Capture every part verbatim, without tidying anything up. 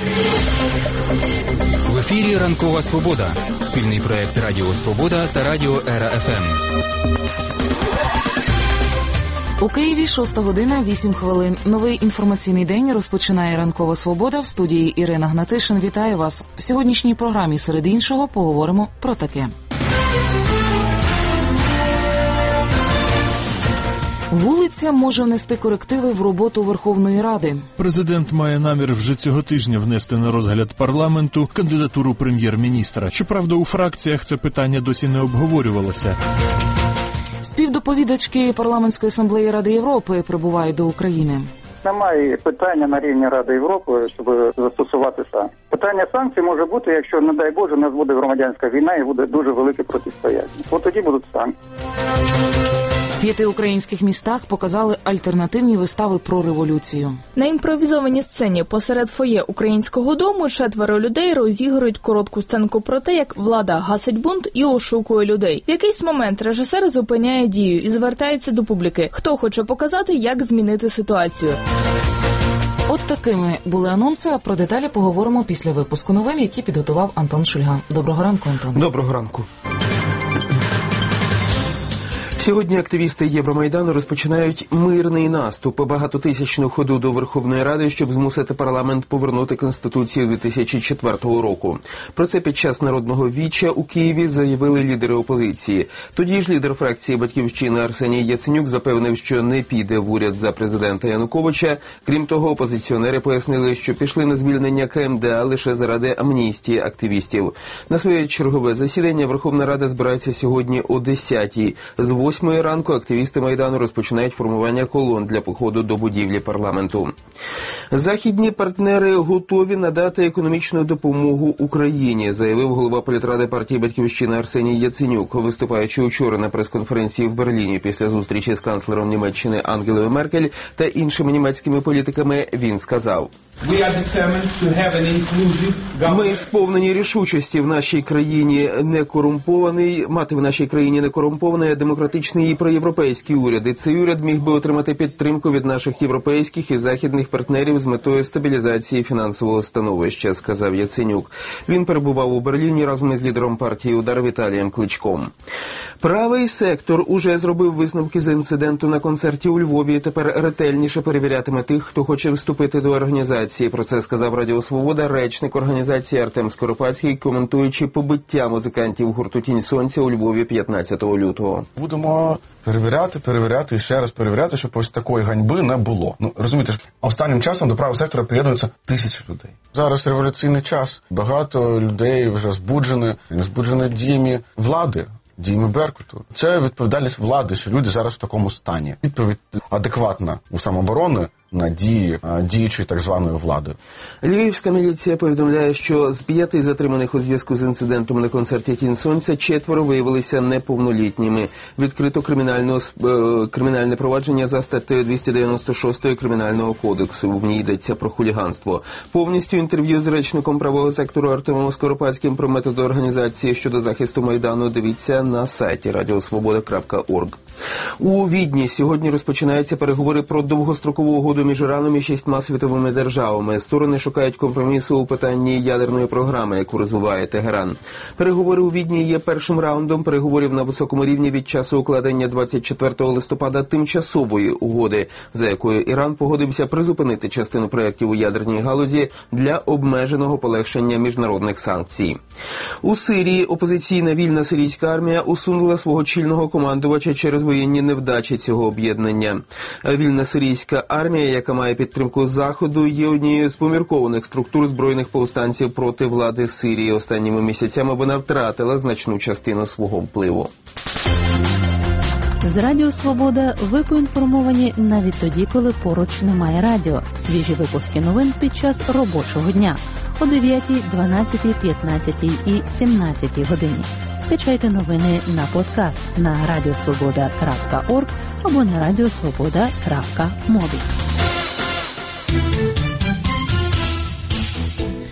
В ефірі «Ранкова Свобода» – спільний проєкт Радіо Свобода та Радіо Ера Еф Ем. У Києві шоста година, вісім хвилин. Новий інформаційний день розпочинає «Ранкова Свобода». В студії Ірина Гнатишин. Вітаю вас. В сьогоднішній програмі, серед іншого, поговоримо про таке. Вулиця може внести корективи в роботу Верховної Ради. Президент має намір вже цього тижня внести на розгляд парламенту кандидатуру прем'єр-міністра. Щоправда, у фракціях це питання досі не обговорювалося. Співдоповідачки Парламентської асамблеї Ради Європи прибувають до України. Немає питання на рівні Ради Європи, щоб застосувати санкції. Питання санкцій може бути, якщо, не дай Боже, у нас буде громадянська війна і буде дуже велике протистояння. От тоді будуть санкції. В п'яти українських містах показали альтернативні вистави про революцію. На імпровізованій сцені посеред фоє Українського дому четверо людей розігрують коротку сценку про те, як влада гасить бунт і ошукує людей. В якийсь момент режисер зупиняє дію і звертається до публіки. Хто хоче показати, як змінити ситуацію? От такими були анонси, а про деталі поговоримо після випуску новин, які підготував Антон Шульга. Доброго ранку, Антон. Доброго ранку. Сьогодні активісти Євромайдану розпочинають мирний наступ, багатотисячну ходу до Верховної Ради, щоб змусити парламент повернути Конституцію дві тисячі четвертого року. Про це під час народного віча у Києві заявили лідери опозиції. Тоді ж лідер фракції «Батьківщина» Арсеній Яценюк запевнив, що не піде в уряд за президента Януковича. Крім того, опозиціонери пояснили, що пішли на звільнення Ка Ем Де А лише заради амністії активістів. На своє чергове засідання Верховна Рада збирається сьогодні о десятій. З восьмої ранку активісти Майдану розпочинають формування колон для походу до будівлі парламенту. Західні партнери готові надати економічну допомогу Україні, заявив голова політради партії «Батьківщина» Арсеній Яценюк, виступаючи учора на прес-конференції в Берліні після зустрічі з канцлером Німеччини Ангелою Меркель та іншими німецькими політиками. Він сказав: «Ми сповнені рішучості в нашій країні не корумпований, мати в нашій країні не корумпований, а демократичний і проєвропейський уряд. І цей уряд міг би отримати підтримку від наших європейських і західних партнерів з метою стабілізації фінансового становища», – сказав Яценюк. Він перебував у Берліні разом із лідером партії «Удар» Віталієм Кличком. Правий сектор уже зробив висновки з інциденту на концерті у Львові і тепер ретельніше перевірятиме тих, хто хоче вступити до організації. Про це сказав Радіо Свобода речник організації Артем Скоропадський, коментуючи побиття музикантів гурту «Тінь Сонця» у Львові п'ятнадцятого лютого. Будемо перевіряти, перевіряти і ще раз перевіряти, щоб ось такої ганьби не було. Ну, розумієте ж, останнім часом до правого сектора приєднуються тисячі людей. Зараз революційний час. Багато людей вже збуджені, збуджені діями влади, діями Беркуту. Це відповідальність влади, що люди зараз в такому стані. Відповідь адекватна у самооборони на дії діючої так званої влади. Львівська міліція повідомляє, що з п'яти затриманих у зв'язку з інцидентом на концерті «Тінь Сонця» четверо виявилися неповнолітніми. Відкрито кримінальне, кримінальне провадження за статтею двісті дев'яносто шість Кримінального кодексу. В ній йдеться про хуліганство. Повністю інтерв'ю з речником правого сектору Артемом Скоропадським про методи організації щодо захисту Майдану дивіться на сайті радіосвобода крапка орг. У Відні сьогодні розпочинаються переговори про довгострокову угоду між Іраном і шістьма світовими державами. Сторони шукають компромісу у питанні ядерної програми, яку розвиває Тегеран. Переговори у Відні є першим раундом переговорів на високому рівні від часу укладення двадцять четвертого листопада тимчасової угоди, за якою Іран погодився призупинити частину проєктів у ядерній галузі для обмеженого полегшення міжнародних санкцій. У Сирії опозиційна вільна сирійська армія усунула свого чільного командувача через воєнні невдачі цього об'єднання. Вільна сирійська армія, яка має підтримку Заходу, є однією з поміркованих структур збройних повстанців проти влади Сирії. Останніми місяцями вона втратила значну частину свого впливу. З Радіо Свобода ви поінформовані навіть тоді, коли поруч немає радіо. Свіжі випуски новин під час робочого дня о дев'ятій, дванадцятій, п'ятнадцятій і сімнадцятій годині. Скачайте новини на подкаст на радіосвобода крапка орг або на радіосвобода крапка мобі.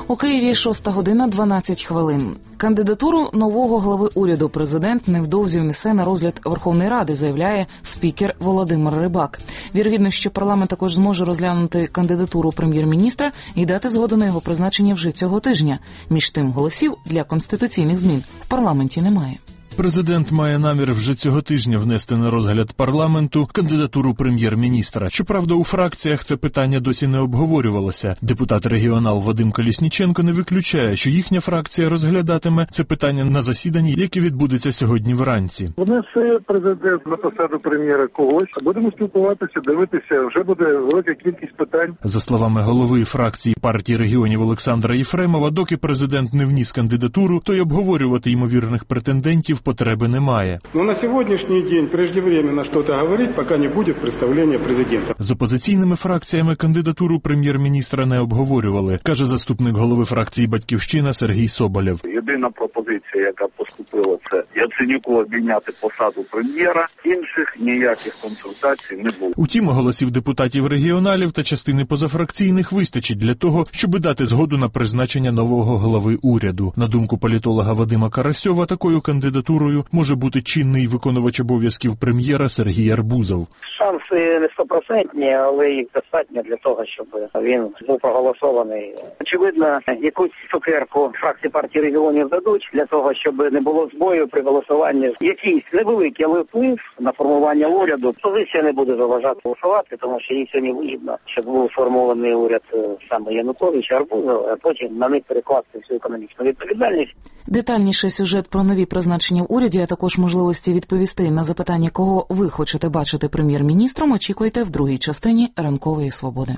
У Києві шоста година дванадцять хвилин. Кандидатуру нового глави уряду президент невдовзі внесе на розгляд Верховної Ради, заявляє спікер Володимир Рибак. Вірогідно, що парламент також зможе розглянути кандидатуру прем'єр-міністра і дати згоду на його призначення вже цього тижня. Між тим, голосів для конституційних змін в парламенті немає. Президент має намір вже цього тижня внести на розгляд парламенту кандидатуру прем'єр-міністра. Щоправда, у фракціях це питання досі не обговорювалося. Депутат-регіонал Вадим Колісніченко не виключає, що їхня фракція розглядатиме це питання на засіданні, яке відбудеться сьогодні вранці. Внесе президент на посаду прем'єра когось, а будемо спілкуватися, дивитися, вже буде велика кількість питань. За словами голови фракції партії регіонів Олександра Єфремова, доки президент не вніс кандидатуру, то й обговорювати ймовірних претендентів потреби немає. Но на сьогоднішній день преждевременно щось говорити, поки не буде представлення президента. З опозиційними фракціями кандидатуру прем'єр-міністра не обговорювали, каже заступник голови фракції «Батьківщина» Сергій Соболєв. Єдина пропозиція, яка поступила, це Яценюку обійняти посаду прем'єра. Інших ніяких консультацій не було. Утім, голосів депутатів-регіоналів та частини позафракційних вистачить для того, щоб дати згоду на призначення нового глави уряду. На думку політолога Вадима Карасьова, такою кандидатурою може бути чинний виконувач обов'язків прем'єра Сергій Арбузов. Шанси не стопроцентні, але їх достатньо для того, щоб він був проголосований. Очевидно, якусь цукерку фракції партії регіонів дадуть для того, щоб не було збою при голосуванні. Якийсь невеликий, але вплив на формування уряду. Позиція не буде заважати голосувати, тому що їй сьогодні вигідно, щоб був сформований уряд саме Януковича, Арбузов, а потім на них перекласти всю економічну відповідальність. Детальніше сюжет про нові призначення в уряді, а також можливості відповісти на запитання, кого ви хочете бачити прем'єр-міністром, очікуйте в другій частині «Ранкової свободи».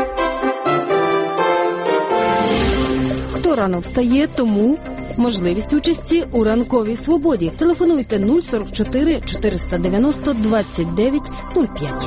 Хто рано встає, тому можливість участі у «Ранковій свободі». Телефонуйте нуль сорок чотири чотириста дев'яносто двадцять дев'ять нуль п'ять.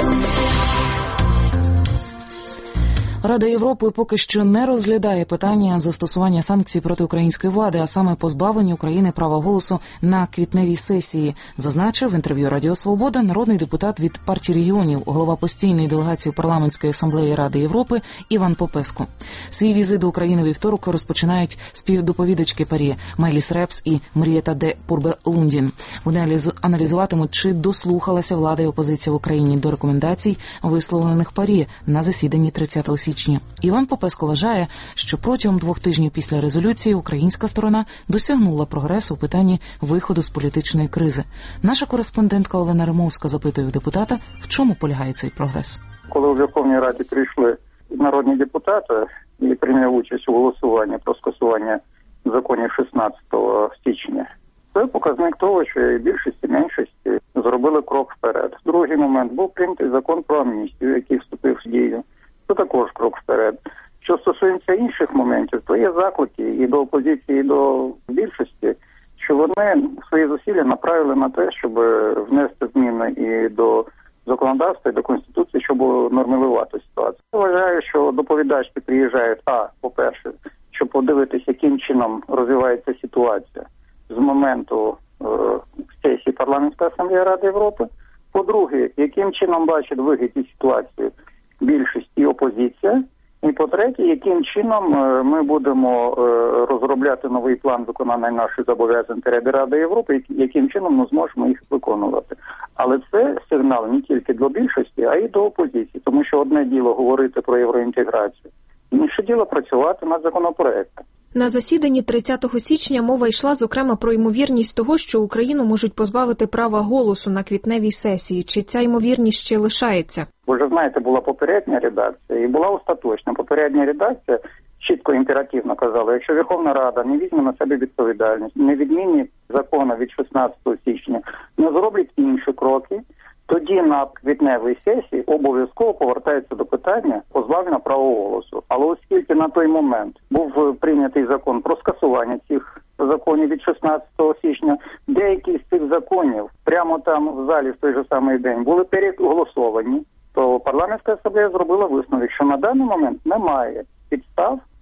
Рада Європи поки що не розглядає питання застосування санкцій проти української влади, а саме позбавлення України права голосу на квітневій сесії, зазначив в інтерв'ю Радіо Свобода народний депутат від партії регіонів, голова постійної делегації парламентської асамблеї Ради Європи Іван Попеску. Свій візит до України вівторок розпочинають співдоповідачки ПАРЄ Майліс Репс і Мрієта де Пурбе-Лундін. Вони аналізуватимуть, чи дослухалася влада і опозиція в Україні до рекомендацій, висловлених ПАРЄ на засіданні тридцятого січня. Іван Попеско вважає, що протягом двох тижнів після резолюції українська сторона досягнула прогресу у питанні виходу з політичної кризи. Наша кореспондентка Олена Римовська запитує у депутата, в чому полягає цей прогрес. Коли у Верховній Раді прийшли народні депутати і прийняли участь у голосуванні про скасування законів шістнадцятого січня, це показник того, що і більшість, і меншість зробили крок вперед. Другий момент був прийнятий закон про амністію, який вступив в дію. Це також крок вперед. Що стосується інших моментів, то є заклики і до опозиції, і до більшості, що вони свої зусилля направили на те, щоб внести зміни і до законодавства, і до Конституції, щоб нормалізувати ситуацію. Я вважаю, що доповідачки приїжджають, а, по-перше, щоб подивитися, яким чином розвивається ситуація з моменту е, сесії Парламентської асамблеї Ради Європи. По-друге, яким чином бачать вихід із ситуації більшість і опозиція. І по-третє, яким чином ми будемо розробляти новий план виконання наших зобов'язань перед Радою Європи, яким чином ми зможемо їх виконувати. Але це сигнал не тільки до більшості, а й до опозиції. Тому що одне діло говорити про євроінтеграцію, інше діло працювати над законопроектом. На засіданні тридцятого січня мова йшла, зокрема, про ймовірність того, що Україну можуть позбавити права голосу на квітневій сесії. Чи ця ймовірність ще лишається? Ви вже знаєте, була попередня редакція і була остаточна. Попередня редакція чітко імперативно казала, якщо Верховна Рада не візьме на себе відповідальність, не відмінить закону від шістнадцятого січня, не зроблять інші кроки, тоді на квітневій сесії обов'язково повертається до питання позбавлення права голосу. Але оскільки на той момент був прийнятий закон про скасування цих законів від шістнадцятого січня, деякі з цих законів прямо там в залі в той же самий день були переголосовані, то парламентська асамблея зробила висновок, що на даний момент немає підстав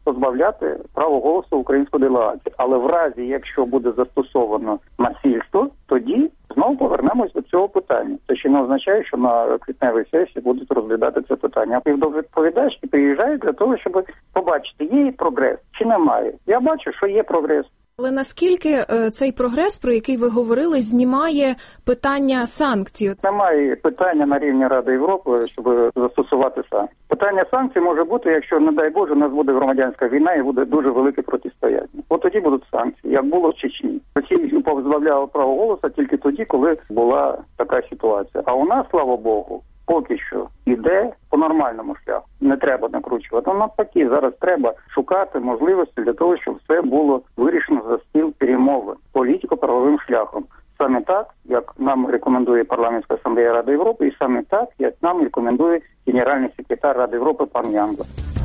позбавляти права голосу українську делегацію. Але в разі, якщо буде застосовано насильство, тоді знову повернемось до цього питання. Це ще не означає, що на квітневій сесії будуть розглядати це питання. А відповідачки приїжджають для того, щоб побачити, є прогрес чи немає. Я бачу, що є прогрес. Але наскільки е, цей прогрес, про який ви говорили, знімає питання санкцій? Немає питання на рівні Ради Європи, щоб застосувати санкції. Питання санкцій може бути, якщо, не дай Боже, у нас буде громадянська війна і буде дуже велике протистояння. От тоді будуть санкції, як було в Чечні. Росію позбавляли права голосу тільки тоді, коли була така ситуація. А у нас, слава Богу, поки що йде по нормальному шляху. Не треба накручувати. А навпаки, зараз треба шукати можливості для того, щоб все було вирішено за стіл перемови політико-правовим шляхом. Саме так, як нам рекомендує Парламентська асамблея Ради Європи, і саме так, як нам рекомендує генеральний секретар Ради Європи пан Янго.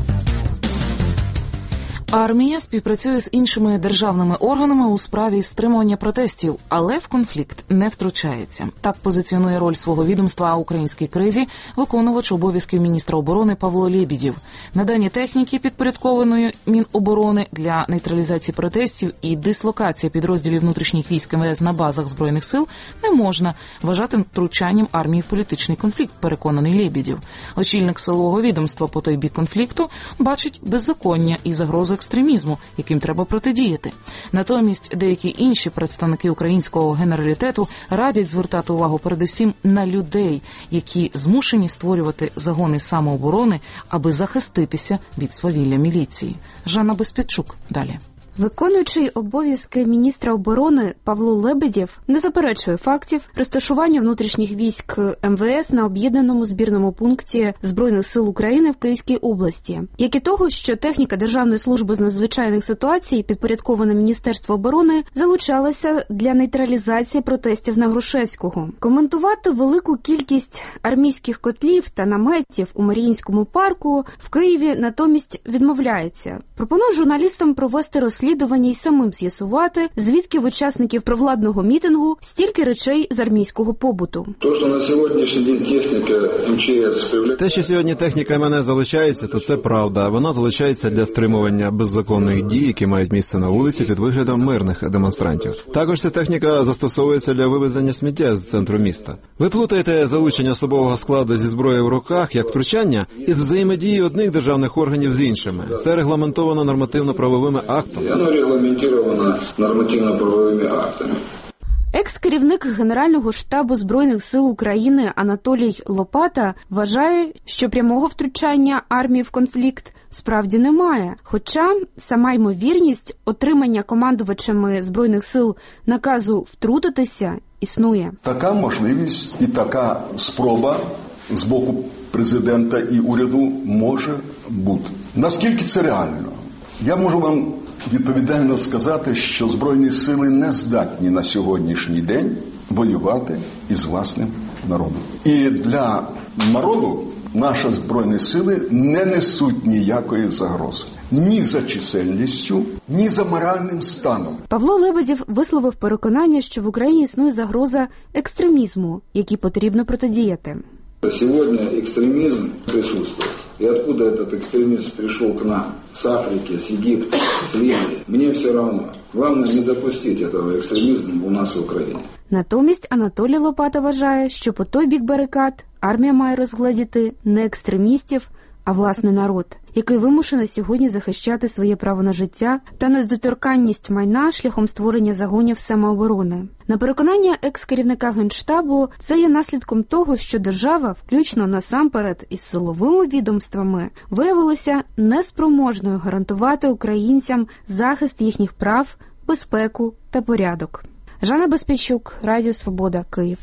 Армія співпрацює з іншими державними органами у справі стримування протестів, але в конфлікт не втручається. Так позиціонує роль свого відомства у українській кризі виконувач обов'язків міністра оборони Павло Лебедєв. Надання техніки, підпорядкованої Міноборони для нейтралізації протестів і дислокації підрозділів внутрішніх військ ем ве ес на базах Збройних сил не можна вважати втручанням армії в політичний конфлікт, переконаний Лебедєв. Очільник силового відомства по той бік конфлікту бачить беззаконня і загрозу екстремізму, яким треба протидіяти. Натомість деякі інші представники українського генералітету радять звертати увагу передусім на людей, які змушені створювати загони самооборони, аби захиститися від свавілля міліції. Жанна Безпідчук далі. Виконуючий обов'язки міністра оборони Павло Лебедєв не заперечує фактів розташування внутрішніх військ ем ве ес на об'єднаному збірному пункті Збройних сил України в Київській області, як і того, що техніка Державної служби з надзвичайних ситуацій, підпорядкована Міністерству оборони, залучалася для нейтралізації протестів на Грушевського. Коментувати велику кількість армійських котлів та наметів у Маріїнському парку в Києві натомість відмовляється. Пропоную журналістам провести розслідування розслідування і самим з'ясувати, звідки в учасників провладного мітингу стільки речей з армійського побуту. То, що на сьогоднішній день техніка ем че ес... Те, що сьогодні техніка ем ен ес залучається, то це правда. Вона залучається для стримування беззаконних дій, які мають місце на вулиці під виглядом мирних демонстрантів. Також ця техніка застосовується для вивезення сміття з центру міста. Ви плутаєте залучення особового складу зі зброєю в руках як втручання із взаємодії одних державних органів з іншими. Це регламентовано нормативно-правовими актами. Воно регламентовано нормативно-правовими актами. Екс-керівник Генерального штабу Збройних сил України Анатолій Лопата вважає, що прямого втручання армії в конфлікт справді немає. Хоча сама ймовірність отримання командувачами Збройних сил наказу втрутитися існує. Така можливість і така спроба з боку президента і уряду може бути. Наскільки це реально? Я можу вам відповідально сказати, що Збройні сили не здатні на сьогоднішній день воювати із власним народом. І для народу наші Збройні сили не несуть ніякої загрози. Ні за чисельністю, ні за моральним станом. Павло Лебедєв висловив переконання, що в Україні існує загроза екстремізму, якій потрібно протидіяти. Сегодня экстремизм присутствует. И откуда этот экстремизм пришел к нам? С Африки, с Египта, с Ливии. Мне все равно. Главное не допустить этого экстремизма у нас в Украине. Натомість Анатолій Лопата вважає, що по той бік барикад армія має розгледіти не екстремістів, а власний народ, який вимушений сьогодні захищати своє право на життя та недоторканність майна шляхом створення загонів самооборони. На переконання екс-керівника Генштабу, це є наслідком того, що держава, включно насамперед із силовими відомствами, виявилася неспроможною гарантувати українцям захист їхніх прав, безпеку та порядок. Жанна Безпідчук, Радіо Свобода, Київ.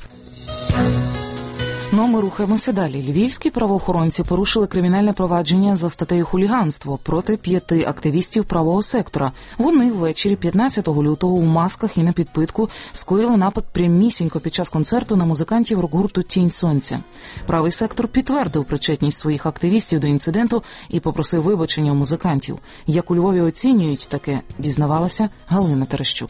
Ну, ми рухаємося далі. Львівські правоохоронці порушили кримінальне провадження за статтею «Хуліганство» проти п'яти активістів правого сектора. Вони ввечері п'ятнадцятого лютого у масках і на підпитку скоїли напад прямісінько під час концерту на музикантів рок-гурту «Тінь сонця». Правий сектор підтвердив причетність своїх активістів до інциденту і попросив вибачення у музикантів. Як у Львові оцінюють таке, дізнавалася Галина Терещук.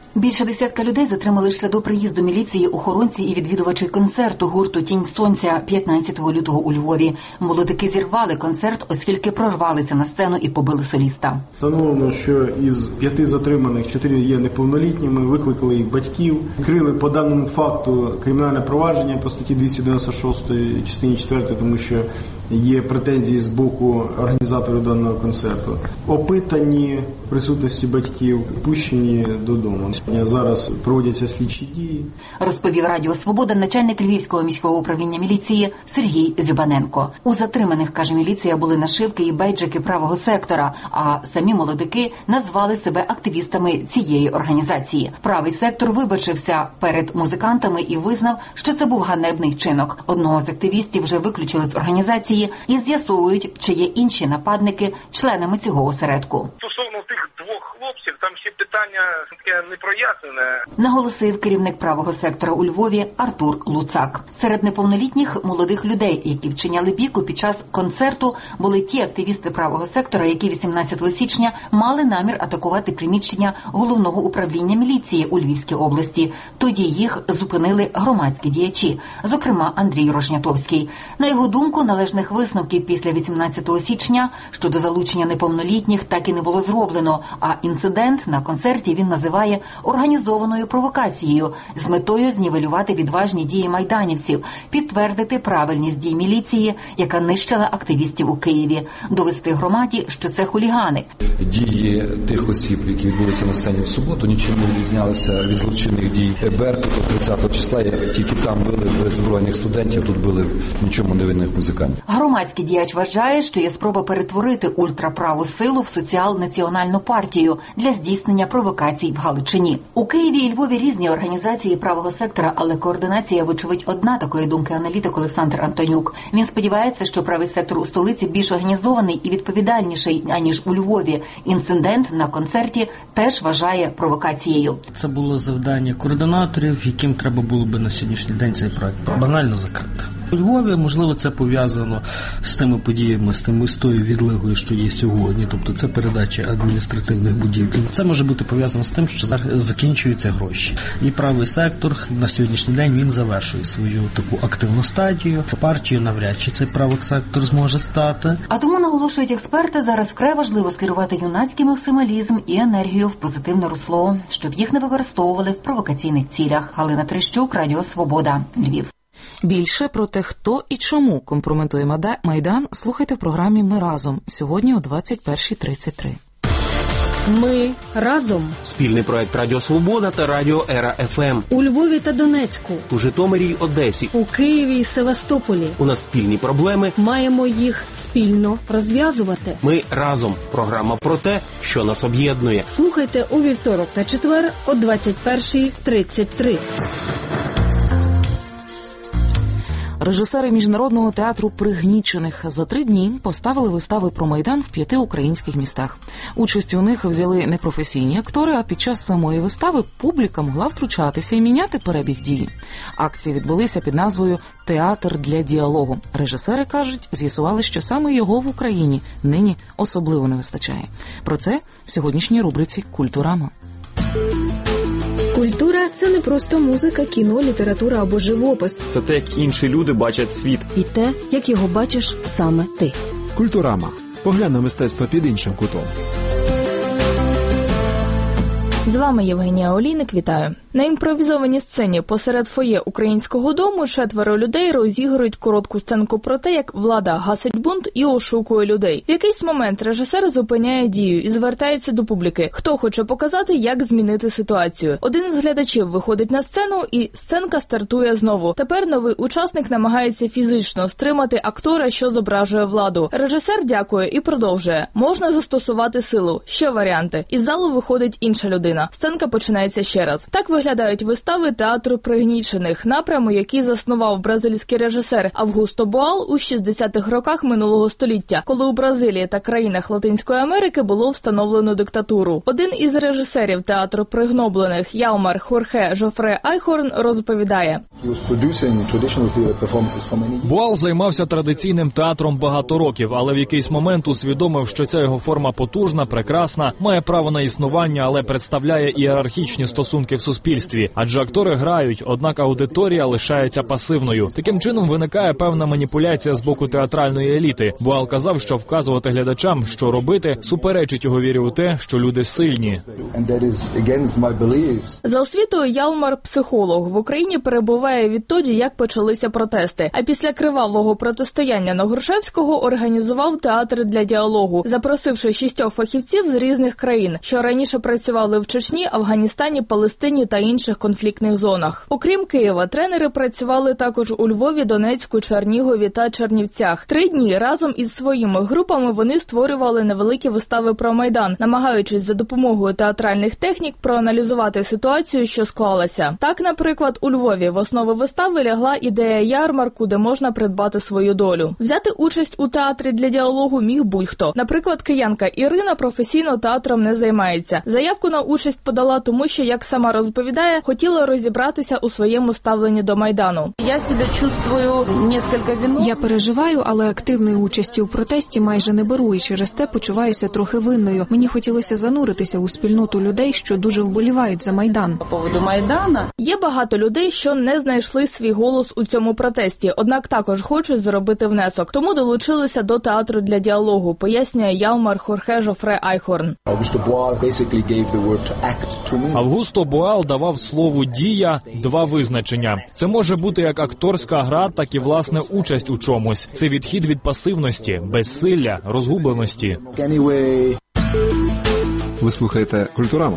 Більше десятка людей затримали ще до приїзду міліції охоронці і відвідувачі концерту гурту «Тінь сонця» п'ятнадцятого лютого у Львові. Молодики зірвали концерт, оскільки прорвалися на сцену і побили соліста. Встановлено, що із п'яти затриманих чотири є неповнолітніми, викликали їх батьків. Відкрили по даному факту кримінальне провадження по статті двісті дев'яносто шість частині четвертій, тому що є претензії з боку організаторів даного концерту. Опитані в присутності батьків, пущені додому. Зараз проводяться слідчі дії. Розповів Радіо Свобода начальник Львівського міського управління міліції Сергій Зюбаненко. У затриманих, каже міліція, були нашивки і бейджики правого сектора, а самі молодики назвали себе активістами цієї організації. Правий сектор вибачився перед музикантами і визнав, що це був ганебний вчинок. Одного з активістів вже виключили з організації і з'ясовують, чи є інші нападники членами цього осередку. Стосовно тих двох хлопців, там ще питання таке непрояснене. Наголосив керівник правого сектора у Львові Артур Луцак. Серед неповнолітніх молодих людей, які вчиняли бійку під час концерту, були ті активісти правого сектора, які вісімнадцятого січня мали намір атакувати приміщення головного управління міліції у Львівській області. Тоді їх зупинили громадські діячі, зокрема Андрій Рожнятовський. На його думку, належних висновків після вісімнадцятого січня щодо залучення неповнолітніх так і не було зроблено, а інцидент на концерті він називає організованою провокацією з метою знівелювати відважні дії майданівців, підтвердити правильність дій міліції, яка нищила активістів у Києві, довести громаді, що це хулігани. Дії тих осіб, які відбулися на сцені в суботу, нічим не відрізнялися від злочинних дій Беркуту тридцятого числа, тільки там били збройних студентів, тут били нічому невинних музикантів. Громадський діяч вважає, що є спроба перетворити ультраправу силу в соціал-національну партію для здійснення провокацій в Галичині. У Києві і Львові різні організації правого сектора, але координація, вочевидь, одна, такої думки аналітик Олександр Антонюк. Він сподівається, що правий сектор у столиці більш організований і відповідальніший, аніж у Львові. Інцидент на концерті теж вважає провокацією. Це було завдання координаторів, яким треба було би на сьогоднішній день цей проект банально закрити. У Львові, можливо, це пов'язано з тими подіями, з тим з тою відлигою, що є сьогодні, тобто це передача адміністративних будівель. Це може бути пов'язано з тим, що зараз закінчуються гроші. І правий сектор на сьогоднішній день він завершує свою таку активну стадію. Партію навряд чи цей правий сектор зможе стати. А тому, наголошують експерти, зараз вкрай важливо скерувати юнацький максималізм і енергію в позитивне русло, щоб їх не використовували в провокаційних цілях. Галина Трещук, Радіо Свобода, Львів. Більше про те, хто і чому компрометує Майдан, слухайте в програмі «Ми разом» сьогодні о двадцять першій тридцять три. Ми разом. Спільний проект Радіо Свобода та Радіо Ера еф ем. У Львові та Донецьку. У Житомирі й Одесі. У Києві і Севастополі. У нас спільні проблеми. Маємо їх спільно розв'язувати. Ми разом. Програма про те, що нас об'єднує. Слухайте у вівторок та четвер о двадцять першій тридцять три. Режисери Міжнародного театру «Пригнічених» за три дні поставили вистави про Майдан в п'яти українських містах. Участь у них взяли не професійні актори, а під час самої вистави публіка могла втручатися і міняти перебіг дії. Акції відбулися під назвою «Театр для діалогу». Режисери кажуть, з'ясували, що саме його в Україні нині особливо не вистачає. Про це в сьогоднішній рубриці «Культурама». Культура – це не просто музика, кіно, література або живопис. Це те, як інші люди бачать світ. І те, як його бачиш саме ти. Культурама. Поглянь на мистецтво під іншим кутом. З вами Євгенія Олійник, вітаю. На імпровізованій сцені посеред фоє Українського дому четверо людей розігрують коротку сценку про те, як влада гасить бунт і ошукує людей. В якийсь момент режисер зупиняє дію і звертається до публіки. Хто хоче показати, як змінити ситуацію? Один із глядачів виходить на сцену, і сценка стартує знову. Тепер новий учасник намагається фізично стримати актора, що зображує владу. Режисер дякує і продовжує. Можна застосувати силу. Ще варіанти. Із залу виходить інша людина. Сценка починається ще раз. Так виглядають вистави театру пригнічених, напряму, який заснував бразильський режисер Августо Боал у шістдесятих роках минулого століття, коли у Бразилії та країнах Латинської Америки було встановлено диктатуру. Один із режисерів театру пригноблених, Ялмар Хорхе Жофре Айхорн, розповідає. Боал займався традиційним театром багато років, але в якийсь момент усвідомив, що ця його форма потужна, прекрасна, має право на існування, але представляє ієрархічні стосунки в суспільстві. Адже актори грають, однак аудиторія лишається пасивною. Таким чином виникає певна маніпуляція з боку театральної еліти. Боал казав, що вказувати глядачам, що робити, суперечить його вірі у те, що люди сильні. За освітою Ялмар – психолог. В Україні перебуває відтоді, як почалися протести. А після кривавого протистояння на Грушевського організував театр для діалогу, запросивши шістьох фахівців з різних країн, що раніше працювали в Чечні, Афганістані, Палестині та інших конфліктних зонах. Окрім Києва, тренери працювали також у Львові, Донецьку, Чернігові та Чернівцях. Три дні разом із своїми групами вони створювали невеликі вистави про Майдан, намагаючись за допомогою театральних технік проаналізувати ситуацію, що склалася. Так, наприклад, у Львові в основу вистави лягла ідея ярмарку, де можна придбати свою долю. Взяти участь у театрі для діалогу міг будь-хто. Наприклад, киянка Ірина професійно театром не займається. Заявку на участь подала тому, що, як сама розповідає, хотіла розібратися у своєму ставленні до Майдану. Я себе чувствую несколько виновною. Я переживаю, але активної участі у протесті майже не беру, і через те почуваюся трохи винною. Мені хотілося зануритися у спільноту людей, що дуже вболівають за Майдан. По поводу Майдана. Є багато людей, що не знайшли свій голос у цьому протесті, однак також хочуть зробити внесок. Тому долучилися до театру для діалогу, пояснює Ялмар Хорхе Жофре Айхорн. Августо Боал давав слову «дія» два визначення. Це може бути як акторська гра, так і, власне, участь у чомусь. Це відхід від пасивності, безсилля, розгубленості. Ви слухаєте «Культураму».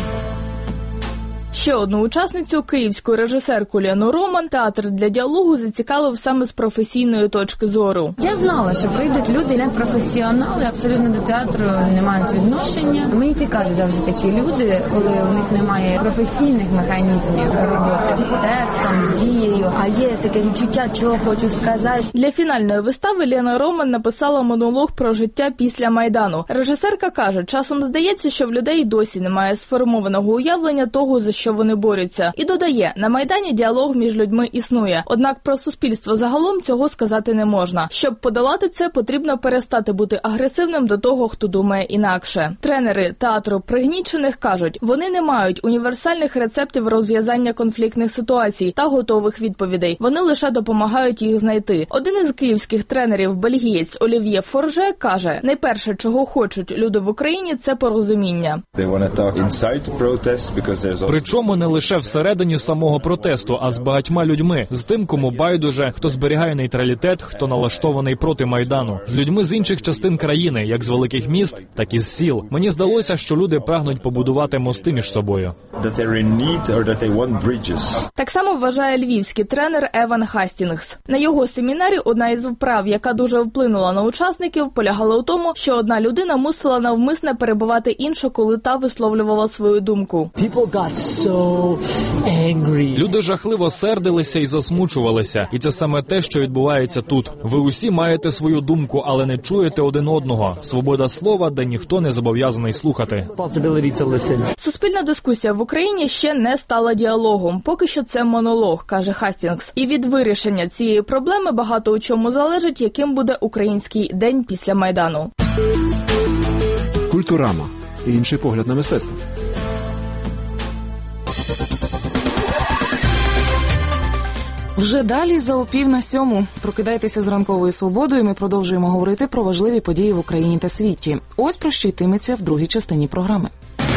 Ще одну учасницю, київську режисерку Лену Роман, театр для діалогу зацікавив саме з професійної точки зору. Я знала, що прийдуть люди непрофесіонали, абсолютно до театру не мають відношення. Мені цікаві завжди такі люди, коли у них немає професійних механізмів роботи з текстом, з дією, а є таке відчуття, чого хочу сказати. Для фінальної вистави Лена Роман написала монолог про життя після Майдану. Режисерка каже, часом здається, що в людей досі немає сформованого уявлення того, за що вони борються. І додає, на Майдані діалог між людьми існує. Однак про суспільство загалом цього сказати не можна. Щоб подолати це, потрібно перестати бути агресивним до того, хто думає інакше. Тренери театру пригнічених кажуть, вони не мають універсальних рецептів розв'язання конфліктних ситуацій та готових відповідей. Вони лише допомагають їх знайти. Один із київських тренерів, бельгієць Олів'є Форже, каже, найперше, чого хочуть люди в Україні, це порозуміння. Причому не лише всередині самого протесту, а з багатьма людьми. З тим, кому байдуже, хто зберігає нейтралітет, хто налаштований проти Майдану. З людьми з інших частин країни, як з великих міст, так і з сіл. Мені здалося, що люди прагнуть побудувати мости між собою. Так само вважає львівський тренер Еван Хастінгс. На його семінарі одна із вправ, яка дуже вплинула на учасників, полягала у тому, що одна людина мусила навмисне перебивати іншу, коли та висловлювала свою думку. So люди жахливо сердилися і засмучувалися. І це саме те, що відбувається тут. Ви усі маєте свою думку, але не чуєте один одного. Свобода слова, де ніхто не зобов'язаний слухати. Суспільна дискусія в Україні ще не стала діалогом. Поки що це монолог, каже Хастінгс. І від вирішення цієї проблеми багато у чому залежить, яким буде український день після Майдану. Культурама. Інший погляд на мистецтво. Вже далі за опів на сьому. Прокидайтеся з ранковою свободою, ми продовжуємо говорити про важливі події в Україні та світі. Ось про що йтиметься в другій частині програми.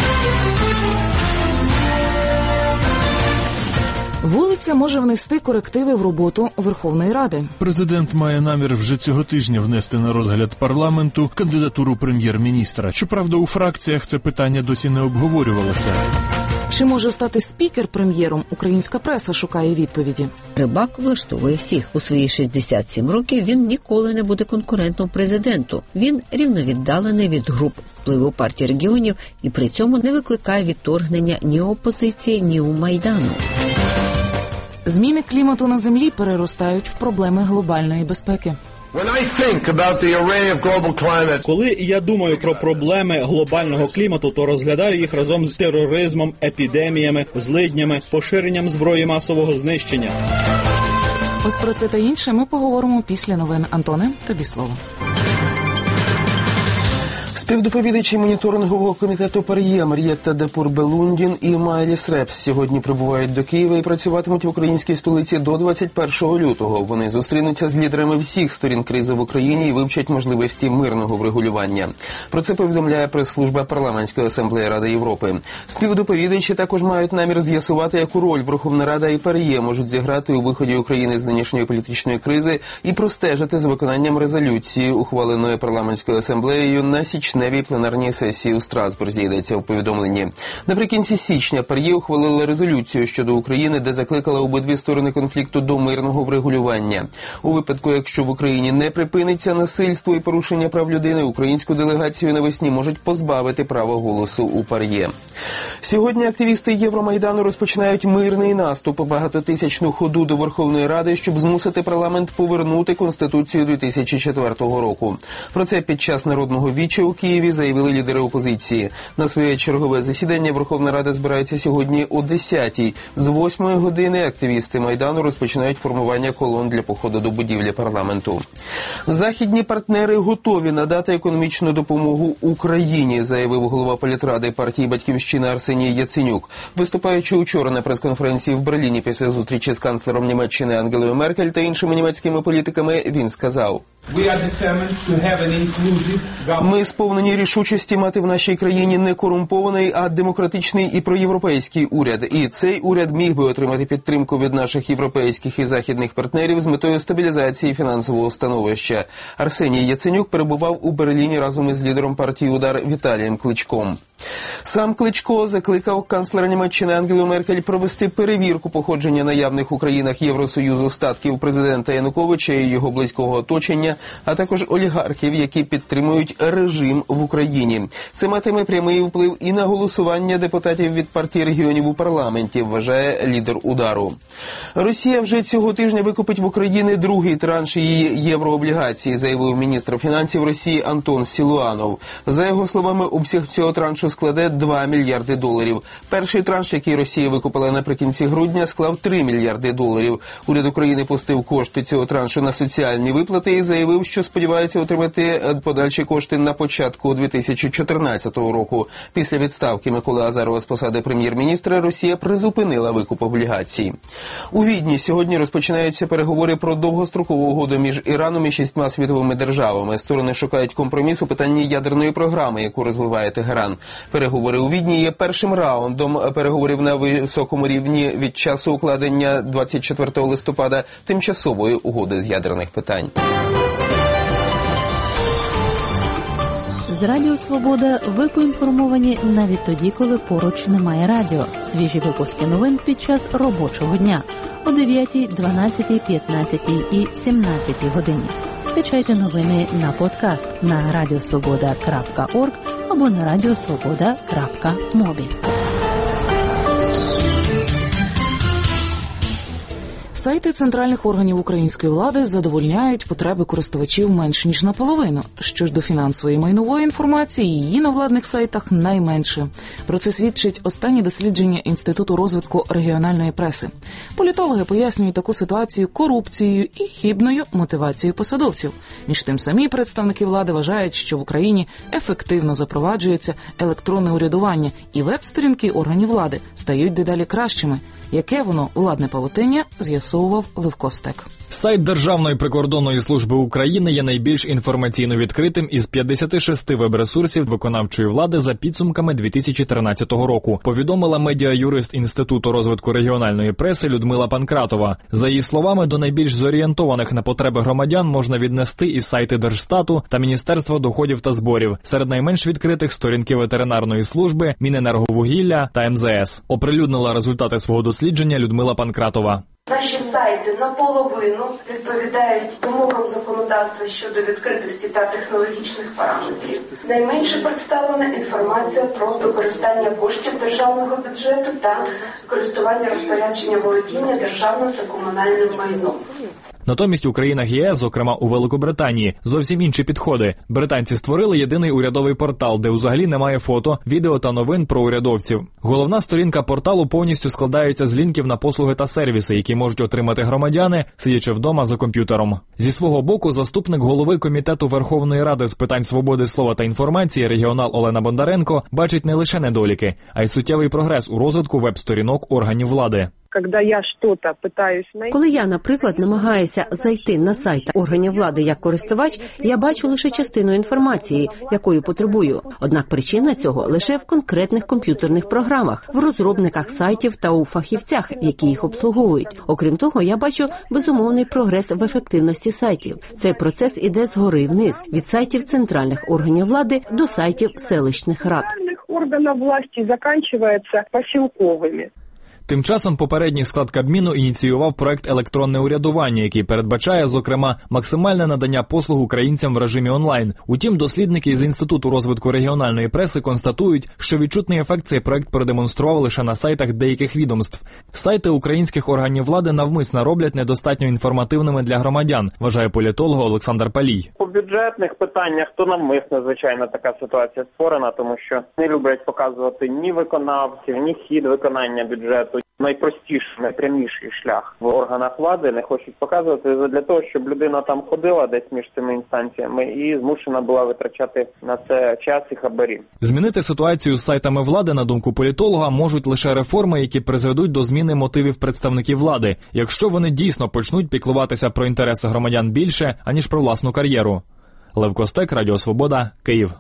Вулиця може внести корективи в роботу Верховної Ради. Президент має намір вже цього тижня внести на розгляд парламенту кандидатуру прем'єр-міністра. Щоправда, у фракціях це питання досі не обговорювалося. Чи може стати спікер прем'єром? Українська преса шукає відповіді. Рибак влаштовує всіх. У свої шістдесят сім років він ніколи не буде конкурентом президенту. Він рівновіддалений від груп впливу партії регіонів і при цьому не викликає відторгнення ні опозиції, ні у Майдану. Зміни клімату на Землі переростають в проблеми глобальної безпеки. Коли я думаю про проблеми глобального клімату, то розглядаю їх разом з тероризмом, епідеміями, злиднями, поширенням зброї масового знищення. Ось про це та інше ми поговоримо після новин. Антоне, тобі слово. Співдоповідачі моніторингового комітету ПАРЄ Мар'єта Депур-Белундін і Майліс Репс сьогодні прибувають до Києва і працюватимуть в українській столиці до двадцять першого лютого. Вони зустрінуться з лідерами всіх сторін кризи в Україні і вивчать можливості мирного врегулювання. Про це повідомляє прес-служба Парламентської асамблеї Ради Європи. Співдоповідачі також мають намір з'ясувати, яку роль Верховна Рада і ПАРЄ можуть зіграти у виході України з нинішньої політичної кризи і простежити за виконанням резолюції, ухваленої Парламентською асамблеєю на січневій пленарній сесії у Страсбурзі, йдеться у повідомленні. Наприкінці січня ПАРЄ ухвалила резолюцію щодо України, де закликала обидві сторони конфлікту до мирного врегулювання. У випадку, якщо в Україні не припиниться насильство і порушення прав людини, українську делегацію навесні можуть позбавити права голосу у ПАРЄ. Сьогодні активісти Євромайдану розпочинають мирний наступ, багатотисячну ходу до Верховної Ради, щоб змусити парламент повернути Конституцію дві тисячі четвертого року. Про це під час народного віча у Києві заявили лідери опозиції. На своє чергове засідання Верховна Рада збирається сьогодні о десятій. З восьмої години активісти Майдану розпочинають формування колон для походу до будівлі парламенту. Західні партнери готові надати економічну допомогу Україні, заявив голова політради партії «Батьківщина» Арсеній Яценюк. Виступаючи учора на прес-конференції в Берліні після зустрічі з канцлером Німеччини Ангелою Меркель та іншими німецькими політиками, він сказав: «Ми сповнені рішучості мати в нашій країні не корумпований, а демократичний і проєвропейський уряд. І цей уряд міг би отримати підтримку від наших європейських і західних партнерів з метою стабілізації фінансового становища». Арсеній Яценюк перебував у Берліні разом із лідером партії «Удар» Віталієм Кличком. Сам Кличко закликав канцлера Німеччини Ангелу Меркель провести перевірку походження наявних у країнах Євросоюзу статків президента Януковича і його близького оточення, а також олігархів, які підтримують режим в Україні. Це матиме прямий вплив і на голосування депутатів від партії регіонів у парламенті, вважає лідер «Удару». Росія вже цього тижня викупить в Україні другий транш її єврооблігацій, заявив міністр фінансів Росії Антон Сілуанов. За його словами, обсяг цього траншу складе два мільярди доларів. Перший транш, який Росія викупила наприкінці грудня, склав три мільярди доларів. Уряд України пустив кошти цього траншу на соціальні виплати і заявив, що сподівається отримати подальші кошти на початку дві тисячі чотирнадцятого року. Після відставки Миколи Азарова з посади прем'єр-міністра Росія призупинила викуп облігацій. У Відні сьогодні розпочинаються переговори про довгострокову угоду між Іраном і шістьма світовими державами. Сторони шукають компроміс у питанні ядерної програми, яку розвиває Тегеран. Переговори у Відні є першим раундом переговорів на високому рівні від часу укладення двадцять четвертого листопада тимчасової угоди з ядерних питань. З Радіо Свобода ви поінформовані навіть тоді, коли поруч немає радіо. Свіжі випуски новин під час робочого дня о дев'ятій, дванадцятій, п'ятнадцятій і сімнадцятій годині. Скачайте новини на подкаст на радіосвобода крапка орг або на радіосвобода крапка мобі. Сайти центральних органів української влади задовольняють потреби користувачів менш ніж наполовину. Що ж до фінансової і майнової інформації, її на владних сайтах найменше. Про це свідчить останнє дослідження Інституту розвитку регіональної преси. Політологи пояснюють таку ситуацію корупцією і хибною мотивацією посадовців. Між тим самі представники влади вважають, що в Україні ефективно запроваджується електронне урядування і веб-сторінки органів влади стають дедалі кращими. Яке воно владне павутиння, з'ясовував Левко Стек. Сайт Державної прикордонної служби України є найбільш інформаційно відкритим із п'ятдесят шість веб-ресурсів виконавчої влади за підсумками дві тисячі тринадцятого року, повідомила медіа-юрист Інституту розвитку регіональної преси Людмила Панкратова. За її словами, до найбільш зорієнтованих на потреби громадян можна віднести і сайти Держстату та Міністерства доходів та зборів. Серед найменш відкритих – сторінки ветеринарної служби, Міненерговугілля та ем зе ес. Оприлюднила результати свого дослідження Людмила Панкратова. Наші сайти наполовину відповідають вимогам законодавства щодо відкритості та технологічних параметрів. Найменше представлена інформація про використання коштів державного бюджету та користування розпорядження володіння державним та комунальним майном. Натомість у країнах є ес, зокрема у Великобританії, зовсім інші підходи. Британці створили єдиний урядовий портал, де взагалі немає фото, відео та новин про урядовців. Головна сторінка порталу повністю складається з лінків на послуги та сервіси, які можуть отримати громадяни, сидячи вдома за комп'ютером. Зі свого боку, заступник голови Комітету Верховної Ради з питань свободи слова та інформації регіонал Олена Бондаренко бачить не лише недоліки, а й суттєвий прогрес у розвитку веб-сторінок органів влади. Коли я, наприклад, намагаюся зайти на сайт органів влади як користувач, я бачу лише частину інформації, якою потребую. Однак причина цього лише в конкретних комп'ютерних програмах, в розробниках сайтів та у фахівцях, які їх обслуговують. Окрім того, я бачу безумовний прогрес в ефективності сайтів. Цей процес іде згори вниз, від сайтів центральних органів влади до сайтів селищних рад. Органів влади закінчується посілковими. Тим часом попередній склад Кабміну ініціював проект «Електронне урядування», який передбачає, зокрема, максимальне надання послуг українцям в режимі онлайн. Утім, дослідники з Інституту розвитку регіональної преси констатують, що відчутний ефект цей проект продемонстрував лише на сайтах деяких відомств. Сайти українських органів влади навмисно роблять недостатньо інформативними для громадян, вважає політолог Олександр Палій. По бюджетних питаннях то навмисно, звичайно, така ситуація створена, тому що не люблять показувати ні виконавців, ні хід виконання бюджету. Найпростіший, найпряміший шлях в органах влади не хочуть показувати для того, щоб людина там ходила десь між цими інстанціями і змушена була витрачати на це час і хабарі. Змінити ситуацію з сайтами влади, на думку політолога, можуть лише реформи, які призведуть до зміни мотивів представників влади, якщо вони дійсно почнуть піклуватися про інтереси громадян більше, аніж про власну кар'єру. Лев Костек, Радіо Свобода, Київ.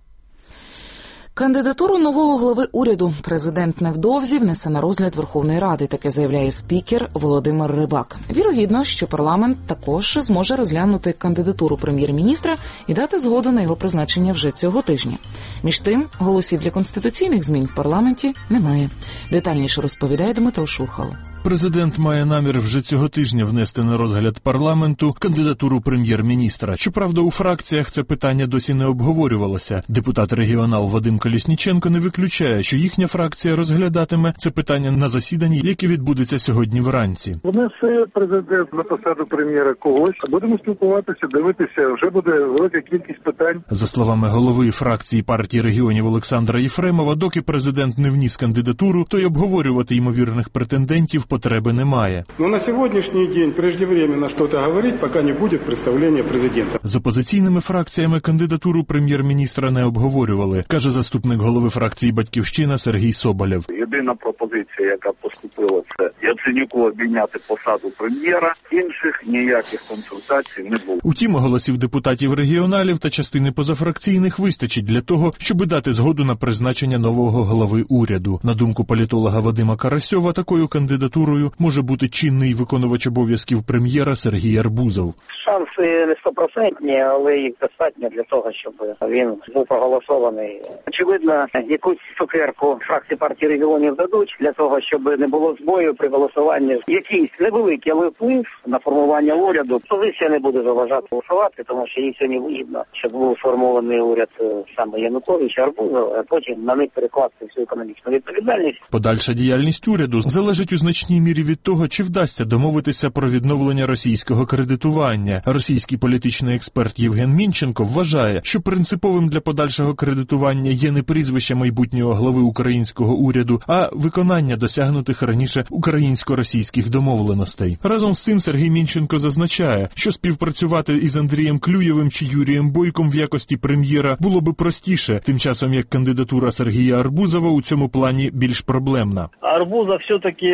Кандидатуру нового глави уряду президент невдовзі внесе на розгляд Верховної Ради, таке заявляє спікер Володимир Рибак. Вірогідно, що парламент також зможе розглянути кандидатуру прем'єр-міністра і дати згоду на його призначення вже цього тижня. Між тим, голосів для конституційних змін в парламенті немає. Детальніше розповідає Дмитро Шурхало. Президент має намір вже цього тижня внести на розгляд парламенту кандидатуру прем'єр-міністра. Щоправда, у фракціях це питання досі не обговорювалося. Депутат-регіонал Вадим Колісніченко не виключає, що їхня фракція розглядатиме це питання на засіданні, яке відбудеться сьогодні вранці. Внесе президент на посаду прем'єра когось, будемо спілкуватися, дивитися, вже буде велика кількість питань. За словами голови фракції партії регіонів Олександра Єфремова, доки президент не вніс кандидатуру, то й обговорювати ймовірних претендентів потреби немає. Ну, на сьогоднішній день преждевременно щось говорити, поки не буде представлення президента. З опозиційними фракціями кандидатуру прем'єр-міністра не обговорювали, каже заступник голови фракції «Батьківщина» Сергій Соболєв. Єдина пропозиція, яка поступила, це Яценюку обійняти посаду прем'єра. Інших ніяких консультацій не було. Утім, голосів депутатів-регіоналів та частини позафракційних вистачить для того, щоб дати згоду на призначення нового голови уряду. На думку політолога Вадима Карасьова, такою кандидатурою може бути чинний виконувач обов'язків прем'єра Сергій Арбузов. Шанси не стопроцентні, але їх достатньо для того, щоб він був проголосований. Очевидно, якусь цукерку фракції партії регіонів дадуть для того, щоб не було збою при голосуванні. Якийсь невеликий, але вплив на формування уряду. Позиція не буде заважати голосувати, тому що їй сьогодні вигідно, щоб був сформований уряд саме Януковича, Арбузов, а потім на них перекласти всю економічну відповідальність. Подальша діяльність уряду залежить у значній мірі від того, чи вдасться домовитися про відновлення російського кредитування. Російський політичний експерт Євген Мінченко вважає, що принциповим для подальшого кредитування є не прізвище майбутнього глави українського уряду, а виконання досягнутих раніше українсько-російських домовленостей. Разом з цим Сергій Мінченко зазначає, що співпрацювати із Андрієм Клюєвим чи Юрієм Бойком в якості прем'єра було би простіше, тим часом як кандидатура Сергія Арбузова у цьому плані більш проблемна. Арбузов все-таки асоціюється